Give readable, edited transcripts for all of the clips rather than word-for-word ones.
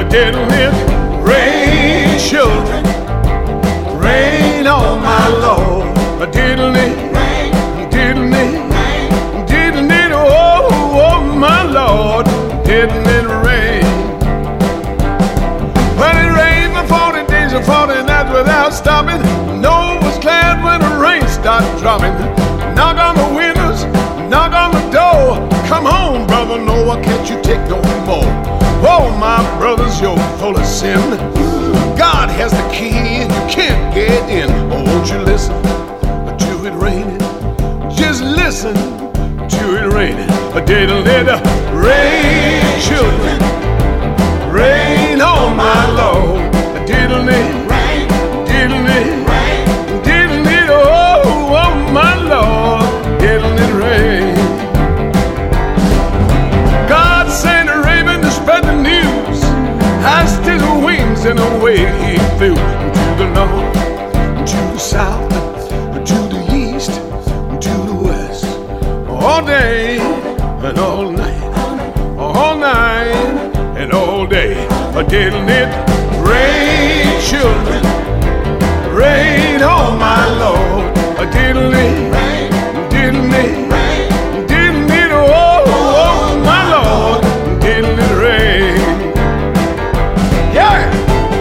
Didn't it rain, children? Rain on my Lord. Didn't it? Didn't it? Didn't it? Oh, my Lord. Didn't it rain? When it rained for 40 days and 40 nights without stopping, Noah was glad when the rain started dropping. Knock on the windows, knock on the door. Come on, brother Noah, can't you take no more? Oh, my brothers, you're full of sin. God has the key and you can't get in. Oh, won't you listen to it raining? Just listen to it raining. Didn't it rain, children? Rain on my Lord. Didn't it? Didn't it? Didn't it? Oh, my Lord. Didn't it rain? God sent a raven to spread the news. Cast his wings and away he flew. To the north, to the south, to the east, to the west. All day and all night, all night and all day. Didn't it rain, children? Rain on my Lord. Didn't it? Didn't it? Didn't it? Oh, my Lord. Didn't it rain? Yeah.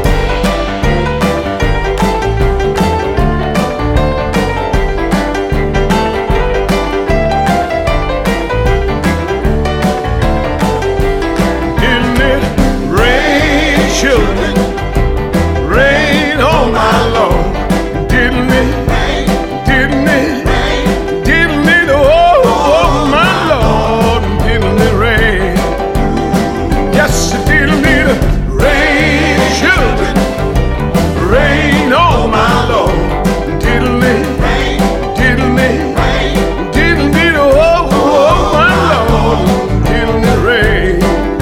Didn't it rain, children? Rain on my Lord. Didn't it? Didn't it? Didn't it? Oh, my Lord. Didn't it rain? Yes, it didn't it rain, children? Rain on my Lord. Didn't it? Didn't it? Didn't it? Oh, my Lord. Didn't it rain?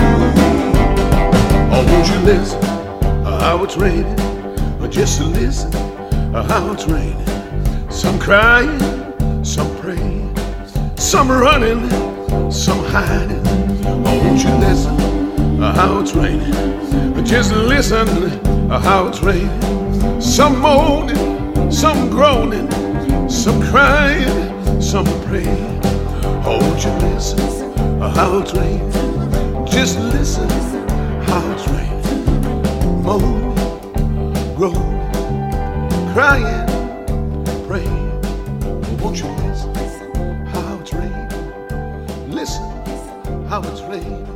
Oh, won't you listen how it's raining? Or just listen how it's raining. Some crying, some praying, some running, some hiding. Oh, won't you listen how it's raining? Just listen how it's raining. Some moaning, some groaning, some crying, some praying. Oh, won't you listen how it's raining? Just listen how it's raining. Moaning, groaning, crying, praying. Oh, won't you listen how it's raining? Listen how it's raining.